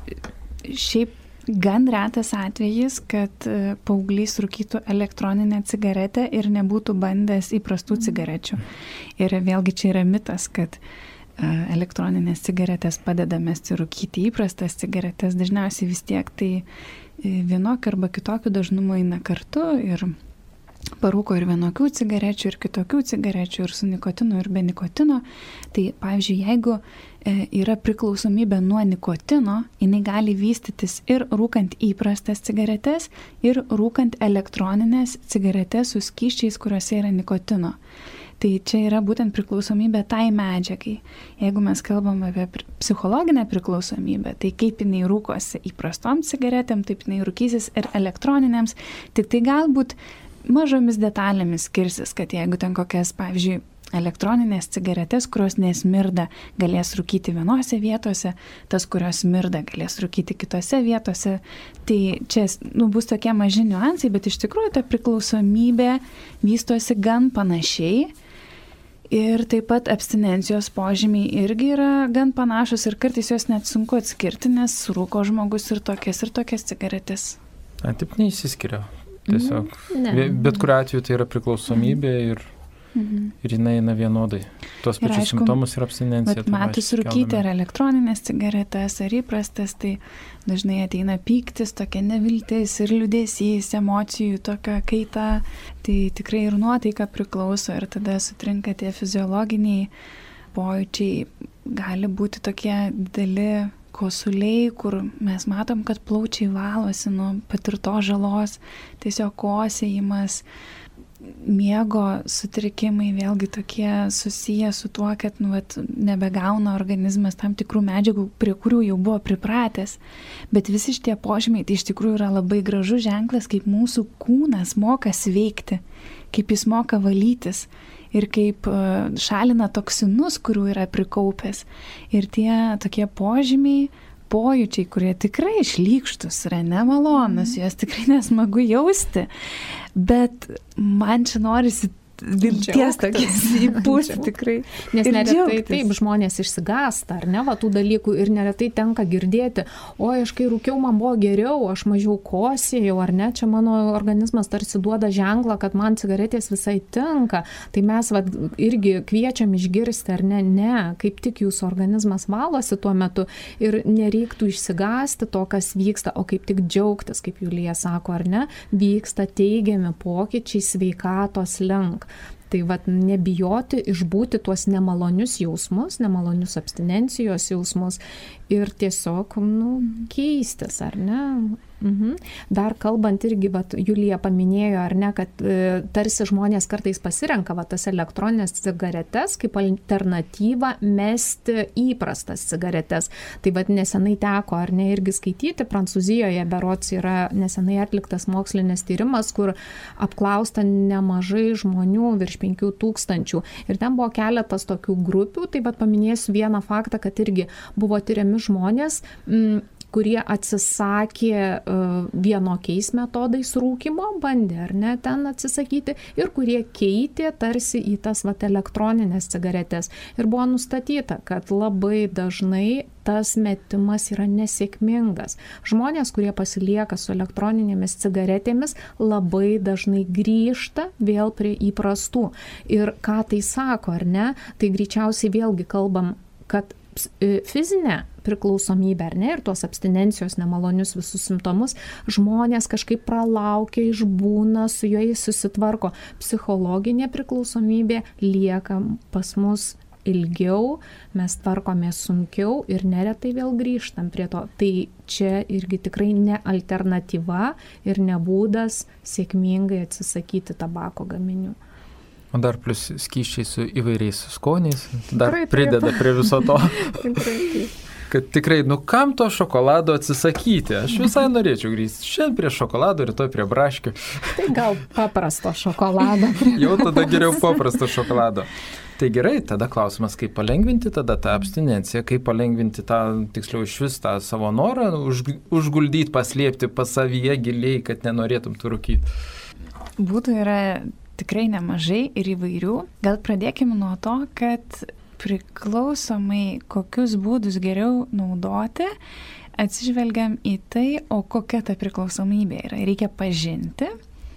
šiaip gan retas atvejis, kad paauglys rūkytų elektroninę cigaretę ir nebūtų bandęs įprastų cigarečių. Ir vėlgi čia yra mitas, kad elektroninės cigaretės padeda mesti rūkyti įprastas cigaretės. Dažniausiai vis tiek tai vienokio arba kitokio dažnumo eina kartu ir parūko ir vienokių cigarečių, ir kitokių cigarečių, ir su nikotinu, ir be nikotino. Tai, pavyzdžiui, jeigu yra priklausomybė nuo nikotino, jinai gali vystytis ir rūkant įprastas cigaretes, ir rūkant elektroninės cigaretes su skysčiais, kuriuose yra nikotino. Tai čia yra būtent priklausomybė tai medžiagai. Jeigu mes kalbam apie psichologinę priklausomybę, tai kaip jinai rūkosi įprastom cigaretėm, taip jinai rūkysis ir elektroninėms, tik tai galbūt mažomis detalėmis skirsis, kad jeigu ten kokias, pavyzdžiui, elektroninės cigaretės, kurios nesmirda, galės rūkyti vienose vietose, tas, kurios smirda, galės rūkyti kitose vietose. Tai čia nu, bus tokie maži niuansai, bet iš tikrųjų ta priklausomybė vystosi gan panašiai. Ir taip pat abstinencijos požymiai irgi yra gan panašus ir kartais jos net sunku atskirti, nes rūko žmogus ir tokias, ir tokias cigaretės. A, taip neįsiskiria. Tiesiog. Ne. Bet kuriuo atveju tai yra priklausomybė ir, mhm. ir jinai eina vienodai. Tuos pačius aišku, simptomus ir abstinencija. Bet matus rūkyti ar elektroninės cigaretės, ar įprastas, tai dažnai ateina pyktis, tokia neviltis ir liūdesys, emocijų tokia kaita. Tai tikrai ir nuotaika priklauso ir tada sutrinka tie fiziologiniai pojūčiai. Gali būti tokie dideli kosuliai, kur mes matom, kad plaučiai valosi nuo patirtos žalos, tiesiog kosėjimas, miego sutrikimai vėlgi tokie susiję su tuo, kad nu, vat, nebegauna organizmas tam tikrų medžiagų, prie kurių jau buvo pripratęs. Bet visi šitie požymiai tai iš tikrųjų yra labai gražus ženklas, kaip mūsų kūnas moka sveikti, kaip jis moka valytis ir kaip šalina toksinus, kurių yra prikaupęs. Ir tie tokie požymiai, pojūčiai, kurie tikrai šlykštus, yra nemalonus, juos tikrai nesmagu jausti, bet man čia norisi vilties tokias įpūsti tikrai. Nes neretai taip žmonės išsigąsta, ar ne, va tų dalykų ir neretai tenka girdėti, o aš kai rūkiau, man buvo geriau, aš mažiau kosėjau, ar ne, čia mano organizmas tarsi duoda ženklą, kad man cigaretės visai tinka. Tai mes va, irgi kviečiam išgirsti, ar ne, ne, kaip tik jūsų organizmas valosi tuo metu ir nereiktų išsigąsti to, kas vyksta, o kaip tik džiaugtis, kaip Julija sako, ar ne, vyksta teigiami pokyčiai sveikatos link. Tai vat nebijoti išbūti tuos nemalonius jausmus, nemalonius abstinencijos jausmus ir tiesiog, nu, keistis, ar ne? Mhm. Dar kalbant irgi, vat, Julija paminėjo, ar ne, kad e, tarsi žmonės kartais pasirenka vat, tas elektroninės cigaretes kaip alternatyvą mesti įprastas cigaretes. Tai vat nesenai teko, ar ne, irgi skaityti, Prancūzijoje berods yra nesenai atliktas mokslinis tyrimas, kur apklausta nemažai žmonių, virš penkių tūkstančių. Ir ten buvo keletas tokių grupių, tai vat paminėsiu vieną faktą, kad irgi buvo tyriami žmonės, m, kurie atsisakė uh, vienokiais metodais rūkymo, bandė ar ne ten atsisakyti, ir kurie keitė tarsi į tas vat, elektroninės cigaretės. Ir buvo nustatyta, kad labai dažnai tas metimas yra nesėkmingas. Žmonės, kurie pasilieka su elektroninėmis cigaretėmis, labai dažnai grįžta vėl prie įprastų. Ir ką tai sako, ar ne, tai greičiausiai vėlgi kalbam, kad fizinė priklausomybė, ar ne, ir tuos abstinencijos nemalonius visus simptomus, žmonės kažkaip pralaukia, išbūna, su jais susitvarko. Psichologinė priklausomybė lieka pas mus ilgiau, mes tvarkomės sunkiau ir neretai vėl grįžtam prie to. Tai čia irgi tikrai ne alternatyva ir ne būdas sėkmingai atsisakyti tabako gaminių. O dar plus skysčiai su įvairiais skoniais, dar Tikrai, prideda taip. prie viso to. Tikrai taip. Kad tikrai, nu kam to šokolado atsisakyti? Aš visai norėčiau grįžti. Šiandien prie šokolado, rytoj prie braškių. Tai gal paprasto šokolado. Jau tada geriau paprasto šokolado. Tai gerai, tada klausimas, kaip palengvinti tada tą abstinenciją, kaip palengvinti tą, tiksliau iš vis tą savo norą, už, užguldyti, paslėpti pas savyje giliai, kad nenorėtum tu rūkyti. Būtų yra tikrai nemažai ir įvairių. Gal pradėkime nuo to, kad priklausomai kokius būdus geriau naudoti, atsižvelgiam į tai, o kokia ta priklausomybė yra. Reikia pažinti,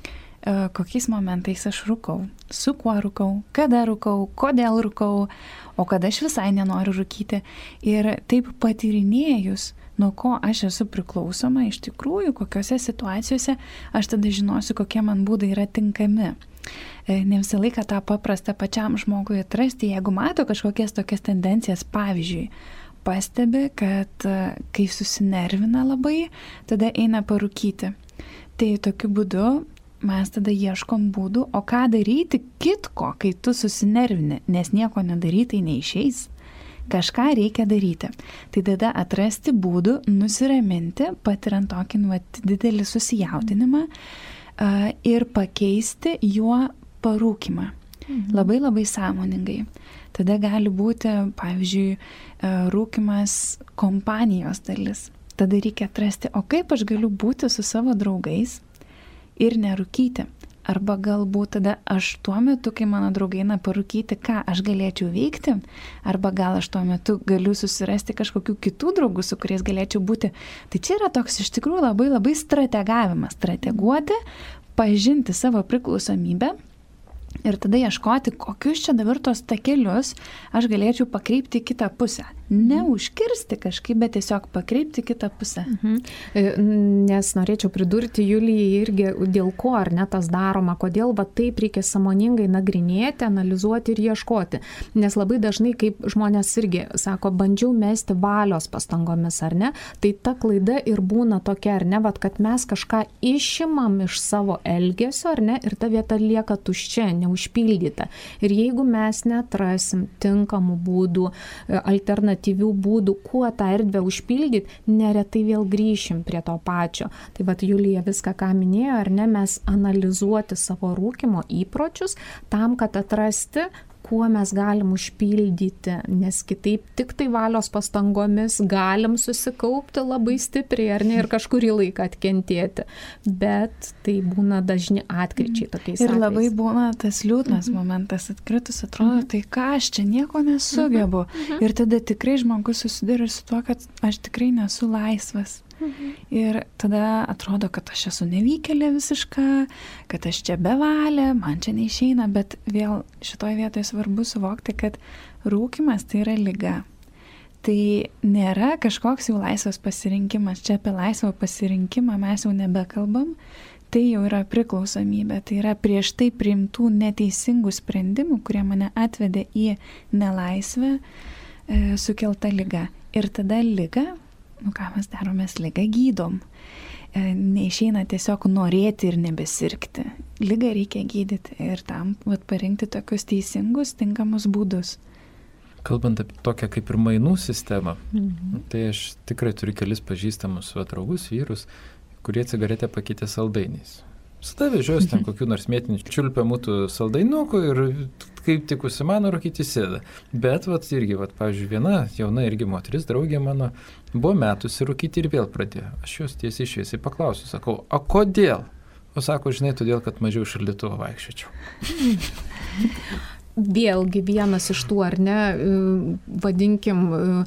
kokiais momentais aš rūkau, su kuo rūkau, kada rūkau, kodėl rūkau, o kada aš visai nenoriu rūkyti. Ir taip patyrinėjus, nuo ko aš esu priklausoma, iš tikrųjų, kokiose situacijose aš tada žinosiu, kokie man būdai yra tinkami. Ne visą laiką tą paprastą pačiam žmogui atrasti, jeigu mato kažkokias tokias tendencijas, pavyzdžiui, pastebi, kad kai susinervina labai, tada eina parūkyti. Tai tokiu būdu mes tada ieškom būdų, o ką daryti kitko, kai tu susinervini, nes nieko nedarytai neišeis. Kažką reikia daryti. Tai tada atrasti būdų nusiraminti, patiriant tokį nu, didelį susijaudinimą uh, ir pakeisti juo parūkimą. Mhm. Labai labai sąmoningai. Tada gali būti, pavyzdžiui, uh, rūkimas kompanijos dalis. Tada reikia atrasti, o kaip aš galiu būti su savo draugais ir nerūkyti. Arba galbūt tada aš tuo metu, kai mano draugai eina parūkyti, ką aš galėčiau veikti, arba gal aš tuo metu galiu susirasti kažkokių kitų draugų, su kuriais galėčiau būti. Tai čia yra toks iš tikrųjų labai labai strategavimas, strateguoti, pažinti savo priklausomybę ir tada ieškoti, kokius čia dabar tos takelius aš galėčiau pakreipti į kitą pusę. Ne užkirsti kažkaip, bet tiesiog pakreipti kitą pusę. Mhm. Nes norėčiau pridurti Julijai irgi, dėl ko ar ne tas daroma, kodėl va taip reikia sąmoningai nagrinėti, analizuoti ir ieškoti. Nes labai dažnai, kaip žmonės irgi sako, bandžiau mesti valios pastangomis, ar ne, tai ta klaida ir būna tokia, ar ne, va, kad mes kažką išimam iš savo elgesio, ar ne, ir ta vieta lieka tuščia, neužpildyta. Ir jeigu mes neatrasim tinkamų būdų, alternatyvių būdų, kuo tą erdvę užpildyti, neretai vėl grįšim prie to pačio. Tai vat Julija viską, ką minėjo, ar ne, mes analizuoti savo rūkymo įpročius tam, kad atrasti, kuo mes galim užpildyti, nes kitaip tik tai valios pastangomis galim susikaupti labai stipriai, ar ne, ir kažkurį laiką atkentėti. Bet tai būna dažni atkryčiai tokiais ir atvejais. Labai būna tas liūdnas mm-hmm. momentas, atkritus atrodo, tai ką aš čia nieko nesugebu. Mm-hmm. Ir tada tikrai žmogus susiduria su tuo, kad aš tikrai nesu laisvas. Mhm. Ir tada atrodo, kad aš esu nevykėlė visiška, kad aš čia bevalė, man čia neišeina, bet vėl šitoje vietoje svarbu suvokti, kad rūkymas tai yra liga. Tai nėra kažkoks jau laisvas pasirinkimas. Čia apie laisvą pasirinkimą mes jau nebekalbam, tai jau yra priklausomybė, tai yra prieš tai priimtų neteisingų sprendimų, kurie mane atvedė į nelaisvę, e, sukelta liga. Ir tada liga, nu ką mes darom, mes ligą gydom. E, neišeina tiesiog norėti ir nebesirgti. Ligą reikia gydyti ir tam vat, parinkti tokius teisingus, tinkamus būdus. Kalbant apie tokią kaip ir mainų sistemą, Mhm. tai aš tikrai turiu kelis pažįstamus va, draugus, vyrus, kurie cigaretę pakeitė saldainiais. Visada vežiuosi ten kokių nors mėtinių čiulpiamų saldainukų ir kaip tik užsimano rūkyti sėda. Bet, vat, irgi, vat, pavyzdžiui, viena jauna irgi moteris, draugė mano, buvo metusi rūkyti ir vėl pradėjo. Aš jos tiesiai šviesiai paklausiu, sakau, o kodėl? O sako, žinai, todėl, kad mažiau šaldytuvo vaikščiočiau. Vėlgi vienas iš tų, ar ne, vadinkim,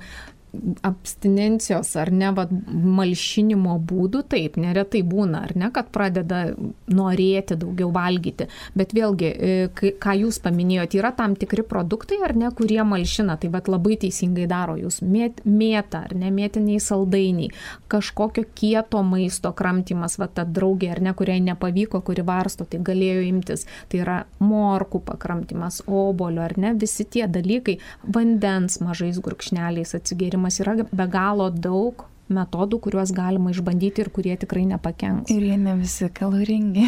abstinencijos ar ne, vat, malšinimo būdų, taip, neretai būna, ar ne, kad pradeda norėti daugiau valgyti, bet vėlgi, ką jūs paminėjote, yra tam tikri produktai, ar ne, kurie malšina, tai vat labai teisingai daro jūs, mėt, mėta, ar ne, mėtiniai saldainiai, kažkokio kieto maisto kramtymas, vat ta draugė, ar ne, kuriai nepavyko, kuri varsto, tai galėjo imtis, tai yra morkų pakramtymas, obolio, ar ne, visi tie dalykai, vandens mažais gurkšneliais atsigėrimas, yra be galo daug metodų, kuriuos galima išbandyti ir kurie tikrai nepakenks. Ir jie ne visi kaloringi.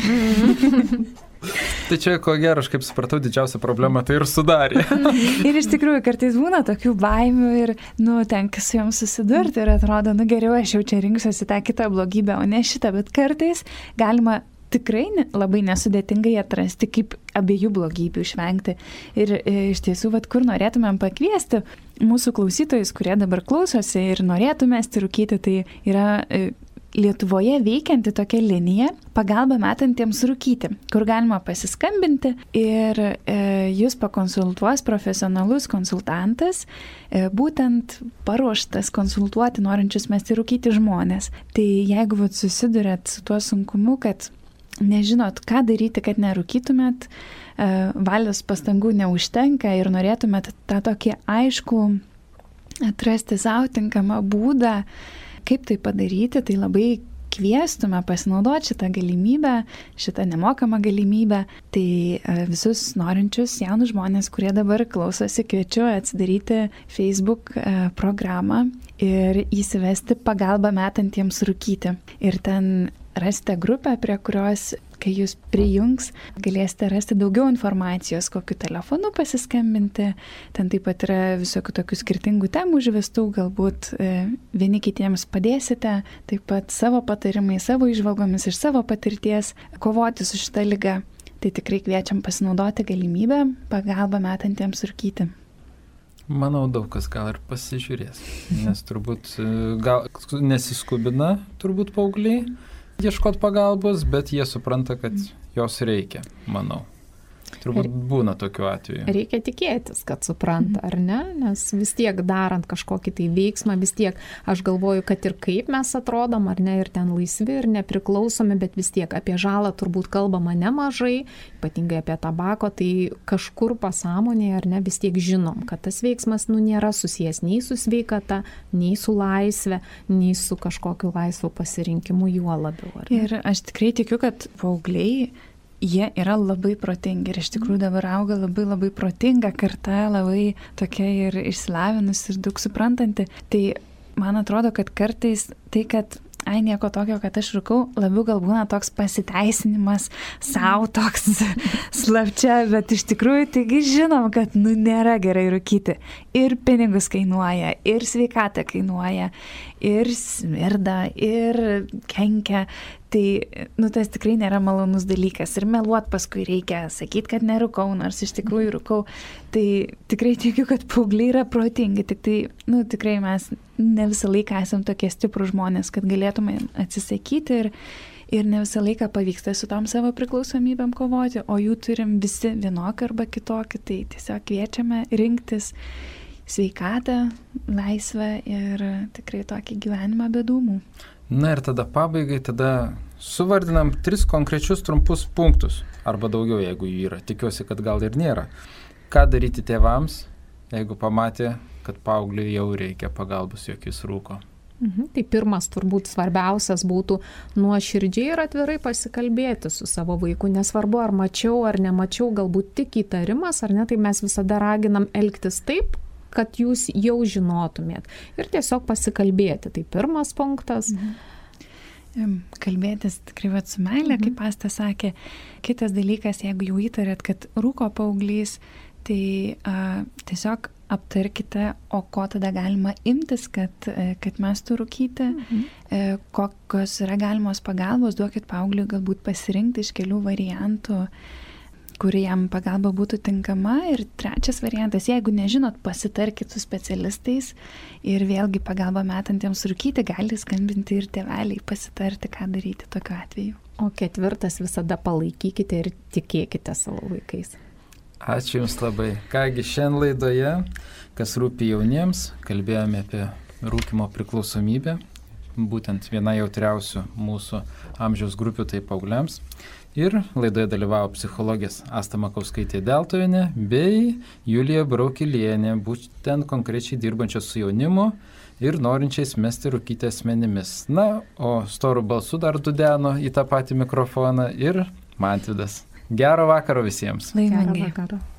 Tai čia, ko gero, aš kaip supratau, didžiausia problema tai ir sudarė. Ir iš tikrųjų, kartais būna tokių baimių ir, nu, tenka su joms susidurti ir atrodo, nu, geriau aš jau čia rinksiuosi tą kitą blogybę, o ne šitą, bet kartais galima tikrai ne, labai nesudėtingai atrasti, kaip abiejų blogybių išvengti. Ir e, iš tiesų, vat, kur norėtumėm pakviesti mūsų klausytojus, kurie dabar klausosi ir norėtų mesti rūkyti, tai yra e, Lietuvoje veikianti tokia linija pagalba metantiems rūkyti, kur galima pasiskambinti ir e, jūs pakonsultuos profesionalus konsultantas, e, būtent paruoštas konsultuoti norinčius mesti rūkyti žmonės. Tai jeigu vat, susidurėt su tuo sunkumu, kad nežinot, ką daryti, kad nerūkytumėt, valios pastangų neužtenka ir norėtumėt tą tokį aišku atrasti savo tinkamą būdą, kaip tai padaryti, tai labai kviestume pasinaudoti šitą galimybę, šitą nemokamą galimybę. Tai visus norinčius jaunus žmonės, kurie dabar klausosi, kviečiu atsidaryti Facebook programą ir įsivesti pagalbą metantiems rūkyti. Ir ten rasite grupę, prie kurios, kai jūs prijungs, galėsite rasti daugiau informacijos, kokiu telefonu pasiskambinti. Ten taip pat yra visokių tokių skirtingų temų užvestų, galbūt e, vieni kitiems padėsite, taip pat savo patarimai, savo įžvalgomis iš savo patirties kovoti su šita liga. Tai tikrai kviečiam pasinaudoti galimybę pagalbą metantiems rūkyti. Manau, daug kas gal ir pasižiūrės, nes turbūt gal nesiskubina turbūt paaugliai ieškot pagalbos, bet jie supranta, kad jos reikia, manau. Turbūt būna tokiu atveju. Reikia tikėtis, kad supranta, ar ne? Nes vis tiek darant kažkokį tai veiksmą, vis tiek aš galvoju, kad ir kaip mes atrodom, ar ne, ir ten laisvi, ir nepriklausomi, bet vis tiek apie žalą turbūt kalbama nemažai, ypatingai apie tabako, tai kažkur pasąmonėje, ar ne, vis tiek žinom, kad tas veiksmas, nu, nėra susijęs nei su sveikata, nei su laisvė, nei su kažkokiu laisvu pasirinkimu juo labiau. Ir aš tikrai tikiu, kad paaugliai jie yra labai protingi ir iš tikrųjų dabar auga labai labai protinga karta, labai tokia ir išsilavinusi ir daug suprantanti. Tai man atrodo, kad kartais tai, kad ai nieko tokio, kad aš rūkau, labiau gal būna toks pasiteisinimas savo toks slapčia, bet iš tikrųjų taigi žinom, kad nu nėra gerai rūkyti. Ir pinigus kainuoja, ir sveikatą kainuoja, ir smirda, ir kenkia. Tai, nu, tas tikrai nėra malonus dalykas. Ir meluot paskui reikia, sakyti, kad nerūkau, nors iš tikrųjų rūkau. Tai tikrai tikiu, kad paaugliai yra protingi. Tik tai, nu, tikrai mes ne visą laiką esam tokie stiprų žmonės, kad galėtume atsisakyti ir, ir ne visą laiką pavyksta su tom savo priklausomybėm kovoti, o jų turim visi vienokį arba kitokį. Tai tiesiog kviečiame rinktis sveikatą, laisvę ir tikrai tokį gyvenimą be dūmų. Na ir tada pabaigai, tada suvardinam tris konkrečius trumpus punktus, arba daugiau, jeigu jų yra. Tikiuosi, kad gal ir nėra. Ką daryti tėvams, jeigu pamatė, kad paaugliui jau reikia pagalbos, jog jis rūko? Mhm. Tai pirmas turbūt svarbiausias būtų nuoširdžiai ir atvirai pasikalbėti su savo vaiku. Nesvarbu, ar mačiau, ar nemačiau, galbūt tik įtarimas, ar ne, tai mes visada raginam elgtis taip, kad jūs jau žinotumėt. Ir tiesiog pasikalbėti. Tai pirmas punktas. Mhm. Kalbėtis tikrai vat su meilė, mhm. kaip Asta sakė. Kitas dalykas, jeigu jau įtarėt, kad rūko paauglys, tai a, tiesiog aptarkite, o ko tada galima imtis, kad, kad mestų rūkyti, mhm. kokios yra galimos pagalbos, duokit paaugliui galbūt pasirinkti iš kelių variantų, kuri jam pagalba būtų tinkama. Ir trečias variantas, jeigu nežinot, pasitarkit su specialistais ir vėlgi pagalba metantiems rūkyti gali skambinti ir tėveliai, pasitarti, ką daryti tokiu atveju. O ketvirtas, visada palaikykite ir tikėkite savo vaikais. Ačiū Jums labai. Kągi, šiandien laidoje, kas rūpi jauniems, kalbėjome apie rūkymo priklausomybę, būtent viena jautriausių mūsų amžiaus grupių, tai paaugliams. Ir laidoje dalyvavo psichologės Asta Makauskaitė-Deltuvienė bei Julija Braukilienė, būtent konkrečiai dirbančios su jaunimu ir norinčiais mesti rūkyti asmenimis. Na, o storų balsų dar dudeno į tą patį mikrofoną ir Mantvydas. Gero vakaro visiems. Laimingai. Gero vakaro.